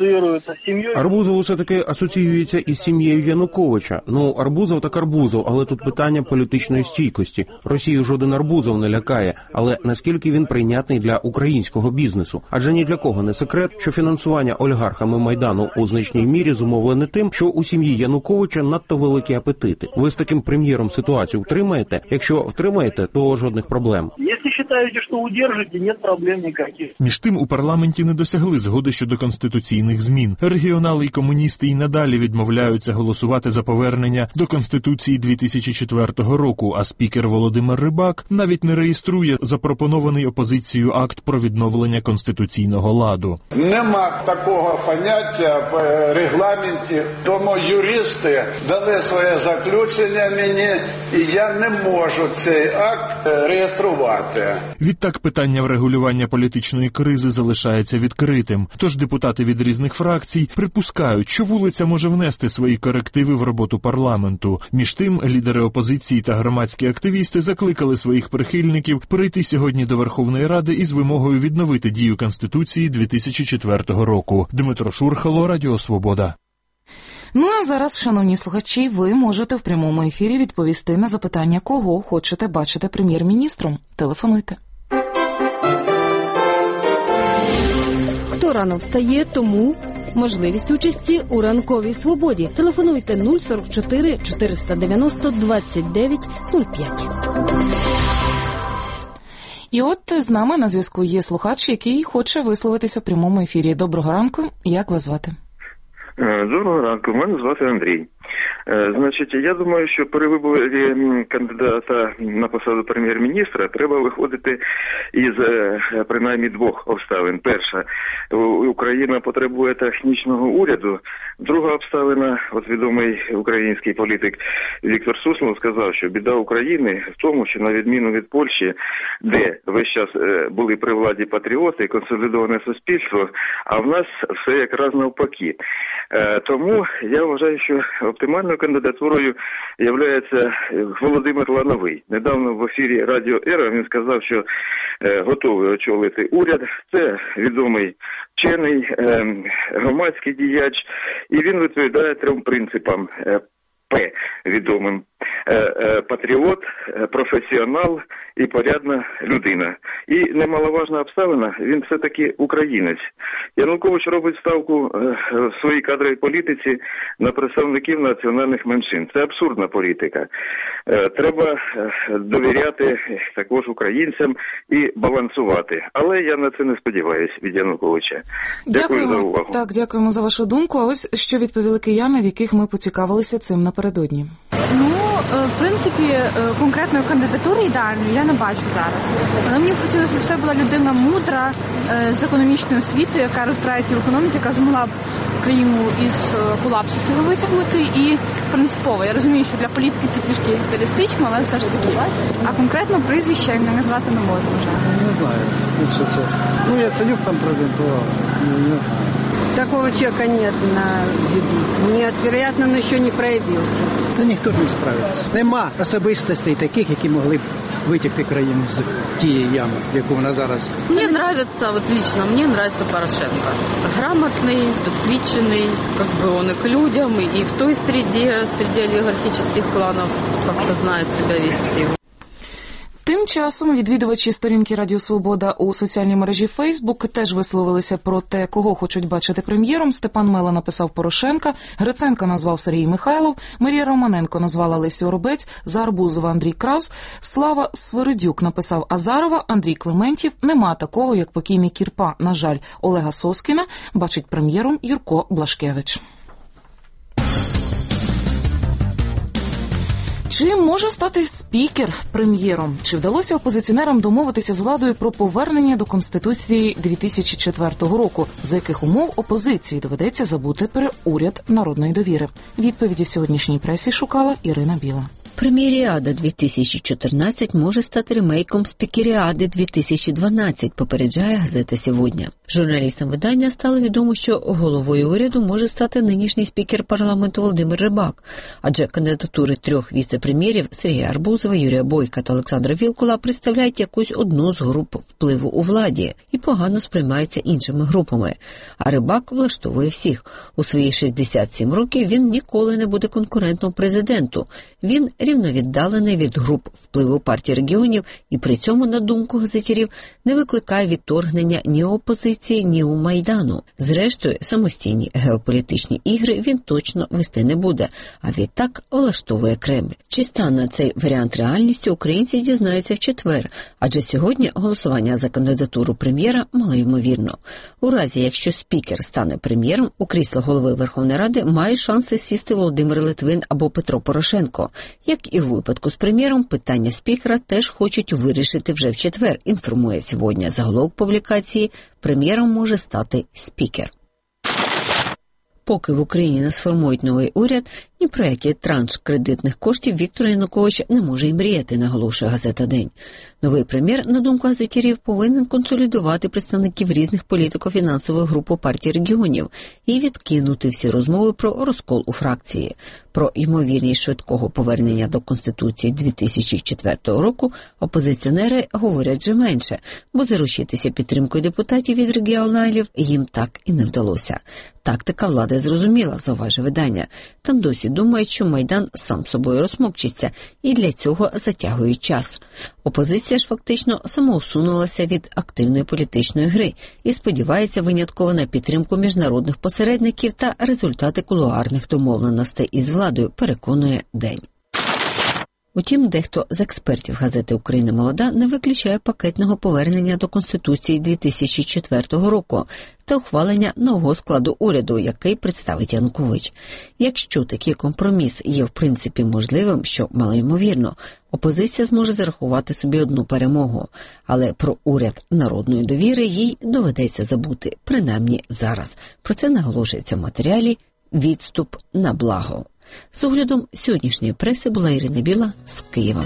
ассоциируется с семьей. Арбузов все-таки асоціюється із сім'єю Януковича. Ну, Арбузов так Арбузов, але тут питання політичної стійкості. Росію жоден Арбузов не лякає, але наскільки він прийнятний для українського бізнесу? Адже ні для кого не секрет, що фінансування олігархами Майдану у значній мірі зумовлене тим, що у сім'ї Януковича надто великі апетити. Ви з таким прем'єром ситуацію втримаєте? Якщо втримаєте, то жодних проблем. Если считаете, что удержите, нет проблем никаких. Між тим, у парламенті не досягли згоди щодо конституційних змін. Регіонали і комуністи і надалі відмовляються голосувати за повернення до Конституції дві тисячі четвертого року, а спікер Володимир Рибак навіть не реєструє запропонований опозицією акт про відновлення конституційного ладу. Нема такого поняття в регламенті, тому юристи дали своє заключення мені, і я не можу цей акт реєструвати. Відтак питання врегулювання політичної кризи залишається відкритим. Тож депутати від різних фракцій припускають, що вулиця може внести свої корективи в роботу парламенту. Між тим, лідери опозиції та громадські активісти закликали своїх прихильників прийти сьогодні до Верховної Ради із вимогою відновити дію Конституції дві тисячі четвертого року. Дмитро Шурхало, Радіо Свобода. Ну а зараз, шановні слухачі, ви можете в прямому ефірі відповісти на запитання, кого хочете бачити прем'єр-міністром. Телефонуйте. Хто рано встає, тому можливість участі у ранковій свободі. Телефонуйте нуль сорок чотири чотириста дев'яносто двадцять дев'ять нуль п'ять. І от з нами на зв'язку є слухач, який хоче висловитися в прямому ефірі. Доброго ранку. Як вас звати? Доброго ранку, мене звати Андрій. Значить, я думаю, що при виборі кандидата на посаду прем'єр-міністра треба виходити із принаймні двох обставин. Перша, Україна потребує технічного уряду. Друга обставина, от відомий український політик Віктор Суслов сказав, що біда України в тому, що на відміну від Польщі, де весь час були при владі патріоти, консолідоване суспільство, а в нас все якраз навпаки. Тому я вважаю, що оптимальною кандидатурою є Володимир Лановий. Недавно в ефірі Радіо Ера він сказав, що готовий очолити уряд. Це відомий вчений, громадський діяч, і він відповідає трьом принципам. П відомим. Патріот, професіонал і порядна людина. І немаловажна обставина, він все-таки українець. Янукович робить ставку в своїй кадровій політиці на представників національних меншин. Це абсурдна політика. Треба довіряти також українцям і балансувати. Але я на це не сподіваюся від Януковича. Дякую дякуємо. за увагу. Так, дякуємо за вашу думку. А ось що відповіли кияни, в яких ми поцікавилися цим напередодні. Ну, в принципі, конкретної кандидатури ідеальної я не бачу зараз. Але мені б хотілося, щоб це була людина мудра, з економічною освітою, яка розбирається в економіці, яка змогла б країну із колапсу з цього витягнути і принципово. Я розумію, що для політики це трішки ідеалістично, але все ж таки. А конкретно прізвище не назвати не можу вже. Не знаю, якщо чесно. Ну, Яценюк там презентував, не знаю. Такого человека нет на виду. Нет, вероятно, он еще не проявился. Та ніхто не справиться. Нема особистостей таких, які могли б витягти країну з тієї ями, в яку вона зараз. Мне нравится, вот лично мне нравится Порошенко. Грамотный, досвідчений, как бы он и к людям, и в той среде, среди олигархических кланов, как-то знает себя вести. Тим часом відвідувачі сторінки Радіо Свобода у соціальній мережі Фейсбук теж висловилися про те, кого хочуть бачити прем'єром. Степан Мела написав Порошенка, Гриценко назвав Сергій Михайлов, Марія Романенко назвала Лесю Оробець, за Арбузова Андрій Краус, Слава Свиридюк написав Азарова, Андрій Клементів. Нема такого, як покійний Кірпа, на жаль, Олега Соскіна бачить прем'єром Юрко Блашкевич. Чи може стати спікер прем'єром? Чи вдалося опозиціонерам домовитися з владою про повернення до Конституції дві тисячі четвертого року? За яких умов опозиції доведеться забути про уряд народної довіри? Відповіді в сьогоднішній пресі шукала Ірина Біла. Прем'єріада дві тисячі чотирнадцять може стати ремейком Спікеріади дві тисячі дванадцять, попереджає газета «Сьогодні». Журналістам видання стало відомо, що головою уряду може стати нинішній спікер парламенту Володимир Рибак, адже кандидатури трьох віце-прем'єрів Сергія Арбузова, Юрія Бойка та Олександра Вілкула представляють якусь одну з груп впливу у владі і погано сприймаються іншими групами. А Рибак влаштовує всіх. У свої шістдесят сім років він ніколи не буде конкурентом президенту. Він рівновіддалений від груп впливу партії регіонів і при цьому, на думку газетярів, не викликає відторгнення ні у опозиції, ні у Майдану. Зрештою, самостійні геополітичні ігри він точно вести не буде, а відтак влаштовує Кремль. Чи стане цей варіант реальністю, українці дізнаються в четвер, адже сьогодні голосування за кандидатуру прем'єра малоймовірно. У разі, якщо спікер стане прем'єром, у крісло голови Верховної Ради має шанси сісти Володимир Литвин або Петро Порошенко. Як і в випадку з прем'єром, питання спікера теж хочуть вирішити вже в четвер, інформує сьогодні заголовок публікації «Прем'єром може стати спікер». Поки в Україні не сформують новий уряд, ні про який транш кредитних коштів Віктор Янукович не може й мріяти, наголошує газета «День». Новий прем'єр, на думку газетярів, повинен консолідувати представників різних політико-фінансових груп у партії регіонів і відкинути всі розмови про розкол у фракції. Про ймовірність швидкого повернення до Конституції дві тисячі четвертого року опозиціонери говорять вже менше, бо заручитися підтримкою депутатів від регіоналів їм так і не вдалося. Тактика влади зрозуміла, зауважує видання. Там досі думають, що Майдан сам собою розмокчиться, і для цього затягують час. Опозиція ж фактично самоусунулася від активної політичної гри і сподівається винятково на підтримку міжнародних посередників та результати кулуарних домовленостей із владою, переконує «День». Утім, дехто з експертів газети «Україна молода» не виключає пакетного повернення до Конституції дві тисячі четвертого року та ухвалення нового складу уряду, який представить Янукович. Якщо такий компроміс є в принципі можливим, що малоймовірно, опозиція зможе зарахувати собі одну перемогу. Але про уряд народної довіри їй доведеться забути, принаймні зараз. Про це наголошується в матеріалі «Відступ на благо». З оглядом сьогоднішньої преси була Ірина Біла з Києва.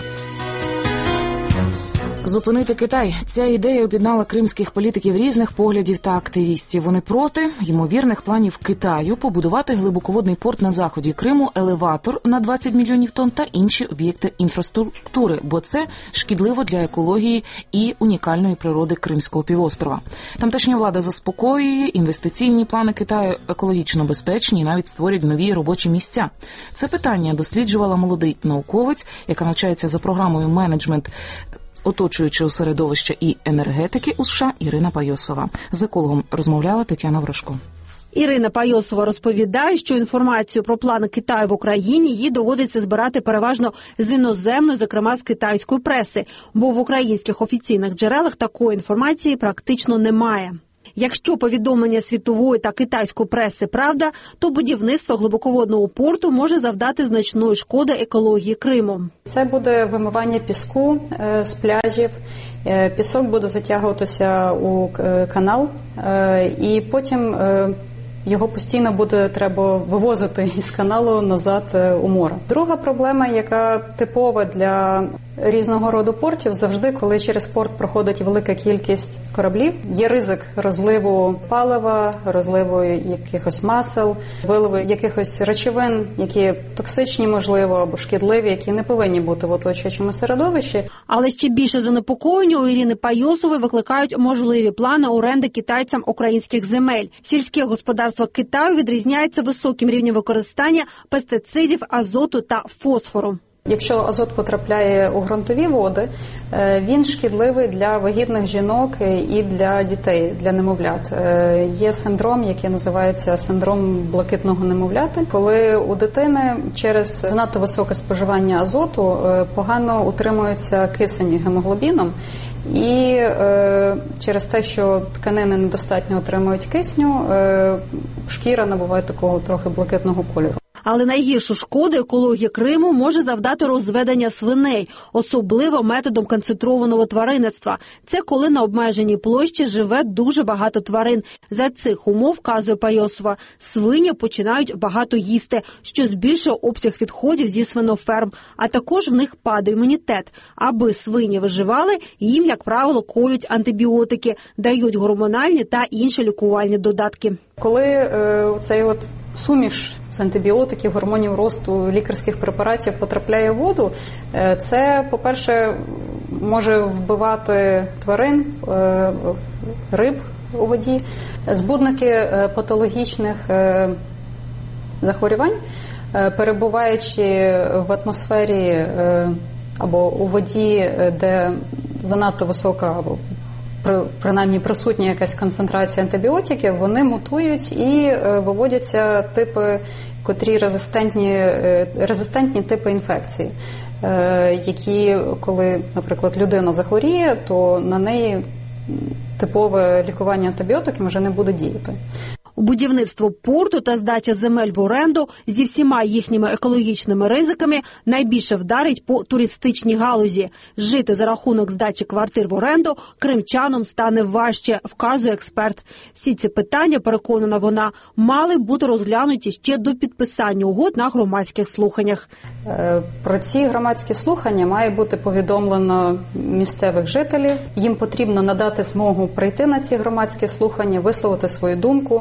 Зупинити Китай. Ця ідея об'єднала кримських політиків різних поглядів та активістів. Вони проти ймовірних планів Китаю побудувати глибоководний порт на заході Криму, елеватор на двадцять мільйонів тонн та інші об'єкти інфраструктури, бо це шкідливо для екології і унікальної природи Кримського півострова. Тамтешня влада заспокоює, інвестиційні плани Китаю екологічно безпечні і навіть створюють нові робочі місця. Це питання досліджувала молодий науковець, яка навчається за програмою менеджмент оточуючого середовища і енергетики у США Ірина Пайосова. З екологом розмовляла Тетяна Ворожко. Ірина Пайосова розповідає, що інформацію про плани Китаю в Україні їй доводиться збирати переважно з іноземної, зокрема з китайської преси, бо в українських офіційних джерелах такої інформації практично немає. Якщо повідомлення світової та китайської преси правда, то будівництво глибоководного порту може завдати значної шкоди екології Криму. Це буде вимивання піску е, з пляжів, е, пісок буде затягуватися у е, канал, е, і потім е, його постійно буде треба вивозити із каналу назад у море. Друга проблема, яка типова для різного роду портів, завжди, коли через порт проходить велика кількість кораблів, є ризик розливу палива, розливу якихось масел, виливу якихось речовин, які токсичні, можливо, або шкідливі, які не повинні бути в оточуючому середовищі. Але ще більше занепокоєння у Ірини Пайосової викликають можливі плани оренди китайцям українських земель. Сільське господарство Китаю відрізняється високим рівнем використання пестицидів, азоту та фосфору. Якщо азот потрапляє у ґрунтові води, він шкідливий для вагітних жінок і для дітей, для немовлят. Є синдром, який називається синдром блакитного немовляти, коли у дитини через занадто високе споживання азоту погано утримується кисень гемоглобіном, і е, через те, що тканини недостатньо отримують кисню, е, шкіра набуває такого трохи блакитного кольору. Але найгіршу шкоду екології Криму може завдати розведення свиней, особливо методом концентрованого тваринництва. Це коли на обмеженій площі живе дуже багато тварин. За цих умов, вказує Пайосова, свині починають багато їсти, що збільшує обсяг відходів зі свиноферм, а також в них падає імунітет. Аби свині виживали, їм, як правило, колють антибіотики, дають гормональні та інші лікувальні додатки. Коли е, цей от суміш з антибіотиків, гормонів росту, лікарських препаратів потрапляє в воду, е, це, по-перше, може вбивати тварин, е, риб у воді, збудники е, патологічних е, захворювань, е, перебуваючи в атмосфері е, або у воді, де занадто висока або принаймні присутня якась концентрація антибіотиків, вони мутують і виводяться типи, котрі резистентні, резистентні типи інфекцій, які, коли, наприклад, людина захворіє, то на неї типове лікування антибіотиками вже не буде діяти. Будівництво порту та здача земель в оренду зі всіма їхніми екологічними ризиками найбільше вдарить по туристичній галузі. Жити за рахунок здачі квартир в оренду кримчанам стане важче, вказує експерт. Всі ці питання, переконана вона, мали бути розглянуті ще до підписання угод на громадських слуханнях. Про ці громадські слухання має бути повідомлено місцевих жителів. Їм потрібно надати змогу прийти на ці громадські слухання, висловити свою думку.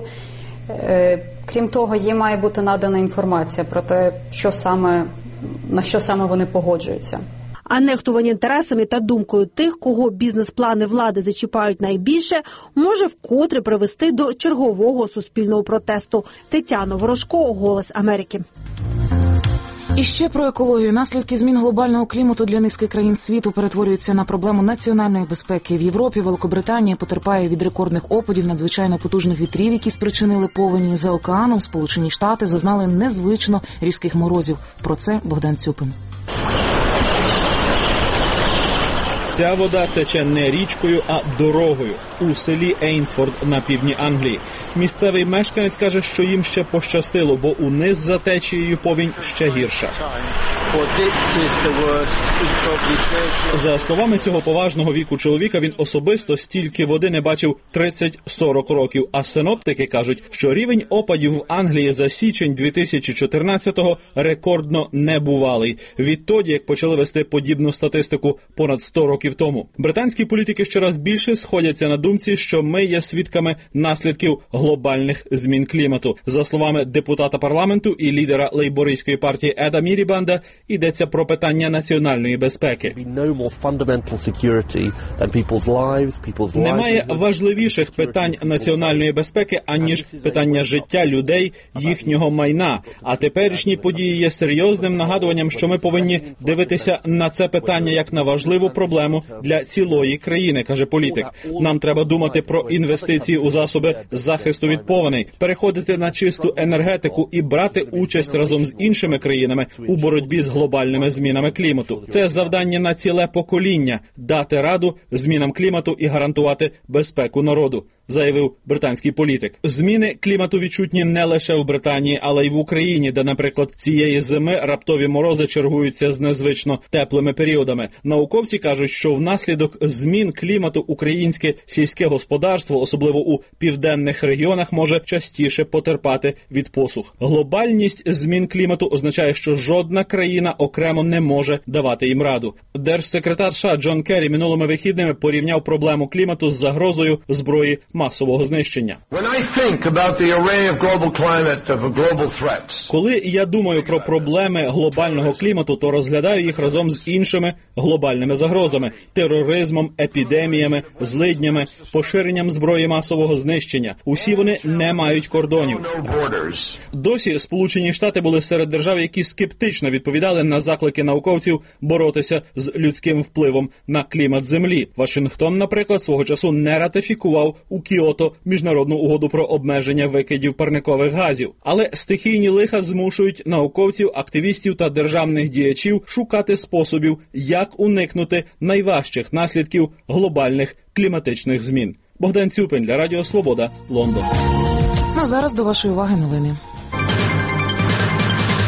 Крім того, їм має бути надана інформація про те, що саме, на що саме вони погоджуються. А нехтування інтересами та думкою тих, кого бізнес-плани влади зачіпають найбільше, може вкотре привести до чергового суспільного протесту. Тетяна Ворожко, «Голос Америки». І ще про екологію. Наслідки змін глобального клімату для низки країн світу перетворюються на проблему національної безпеки. В Європі Великобританія потерпає від рекордних опадів надзвичайно потужних вітрів, які спричинили повені. За океаном Сполучені Штати зазнали незвично різких морозів. Про це Богдан Цюпин. Ця вода тече не річкою, а дорогою у селі Ейнсфорд на півдні Англії. Місцевий мешканець каже, що їм ще пощастило, бо униз за течією повінь ще гірша. За словами цього поважного віку чоловіка, він особисто стільки води не бачив тридцять-сорок років. А синоптики кажуть, що рівень опадів в Англії за січень дві тисячі чотирнадцятого рекордно небувалий. Відтоді, як почали вести подібну статистику понад сто років тому. Британські політики щораз більше сходяться на думці, що ми є свідками наслідків глобальних змін клімату. За словами депутата парламенту і лідера лейбористської партії Еда Мілібанда, йдеться про питання національної безпеки. Немає важливіших питань національної безпеки, аніж питання життя людей, їхнього майна. А теперішні події є серйозним нагадуванням, що ми повинні дивитися на це питання як на важливу проблему для цілої країни, каже політик. Нам треба думати про інвестиції у засоби захисту від повеней, переходити на чисту енергетику і брати участь разом з іншими країнами у боротьбі з глобальними змінами клімату. Це завдання на ціле покоління – дати раду змінам клімату і гарантувати безпеку народу, заявив британський політик. Зміни клімату відчутні не лише в Британії, але й в Україні, де, наприклад, цієї зими раптові морози чергуються з незвично теплими періодами. Науковці кажуть, що внаслідок змін клімату українське сільське господарство, особливо у південних регіонах, може частіше потерпати від посух. Глобальність змін клімату означає, що жодна країна окремо не може давати їм раду. Держсекретар США Джон Керрі минулими вихідними порівняв проблему клімату з загрозою зброї масового знищення. Коли я думаю про проблеми глобального клімату, то розглядаю їх разом з іншими глобальними загрозами – тероризмом, епідеміями, злиднями, поширенням зброї масового знищення. Усі вони не мають кордонів. Досі Сполучені Штати були серед держав, які скептично відповідали на заклики науковців боротися з людським впливом на клімат Землі. Вашингтон, наприклад, свого часу не ратифікував у Кіото міжнародну угоду про обмеження викидів парникових газів. Але стихійні лиха змушують науковців, активістів та державних діячів шукати способів, як уникнути найважчих наслідків глобальних кліматичних змін. Богдан Цюпин для Радіо Свобода, Лондон. А зараз до вашої уваги новини.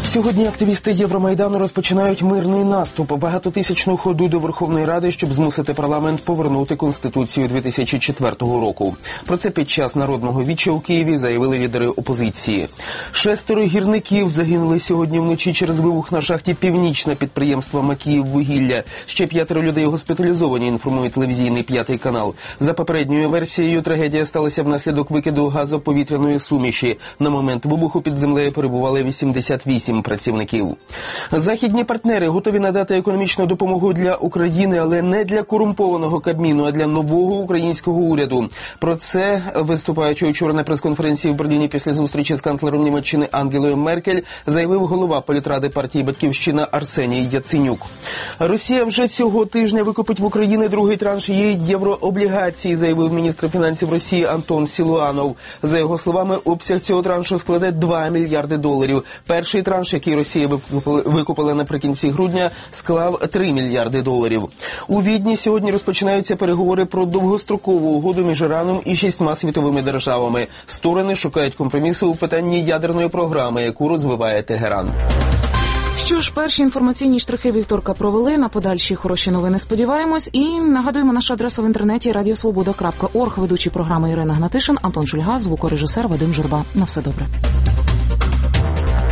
Сьогодні активісти Євромайдану розпочинають мирний наступ, багатотисячну ходу до Верховної Ради, щоб змусити парламент повернути Конституцію дві тисячі четвертого року. Про це під час народного віча у Києві заявили лідери опозиції. Шестеро гірників загинули сьогодні вночі через вибух на шахті «Північне» підприємства «Макіїввугілля». Ще п'ятеро людей госпіталізовані, інформує телевізійний «П'ятий канал». За попередньою версією, трагедія сталася внаслідок викиду газоповітряної суміші. На момент вибуху під землею перебували вісімдесят вісім працівників. Західні партнери готові надати економічну допомогу для України, але не для корумпованого Кабміну, а для нового українського уряду. Про це, виступаючи учора на прес-конференції в Берліні після зустрічі з канцлером Німеччини Ангелою Меркель, заявив голова політради партії «Батьківщина» Арсеній Яценюк. Росія вже цього тижня викупить в Україні другий транш її єврооблігацій, заявив міністр фінансів Росії Антон Сілуанов. За його словами, обсяг цього траншу складе два мільярди доларів. Перший транш, який Росія викупила наприкінці грудня, склав три мільярди доларів. У Відні сьогодні розпочинаються переговори про довгострокову угоду між Іраном і шістьма світовими державами. Сторони шукають компроміси у питанні ядерної програми, яку розвиває Тегеран. Що ж, перші інформаційні штрихи вівторка провели, на подальші хороші новини сподіваємось. І нагадуємо нашу адресу в інтернеті радіосвобода крапка орг. Ведучі програми Ірина Гнатишин, Антон Шульга, звукорежисер Вадим Журба. На все добре.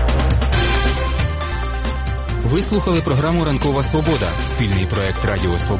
Ви слухали програму «Ранкова свобода» – спільний проект Радіо Свобода.